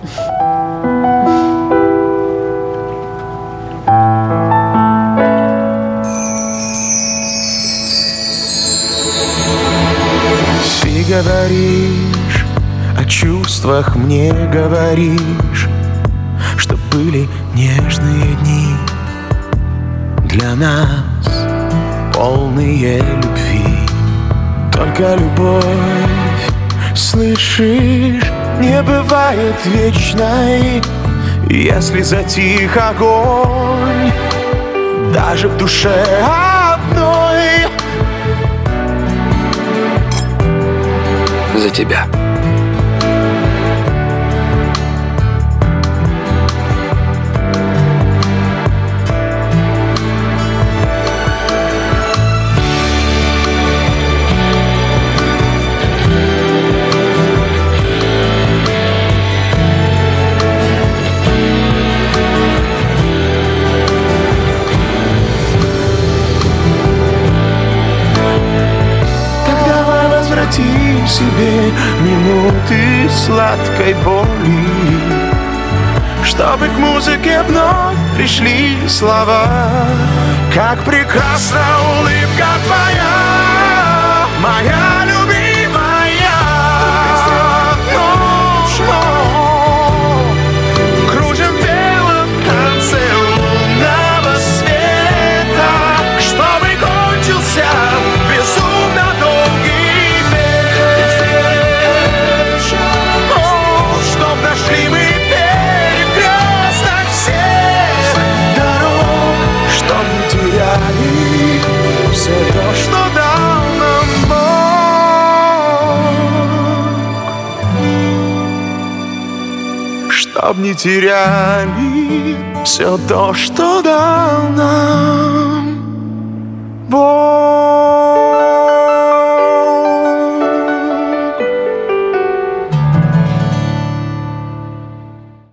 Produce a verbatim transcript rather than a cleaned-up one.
Ты говоришь, о чувствах мне говоришь, что были нежные дни для нас, полные любви. Только любовь, слышишь, не бывает вечной. Если затих огонь, даже в душе одной. За тебя. Себе минуты сладкой боли, чтобы к музыке вновь пришли слова. Как прекрасна улыбка твоя, моя любимая. Но, но, кружим в белом танце лунного света, чтобы кончился безумно долгий. Нашли мы перекресток всех дорог, чтоб не теряли все то, что дал нам Бог. Чтоб не теряли все то, что дал нам Бог.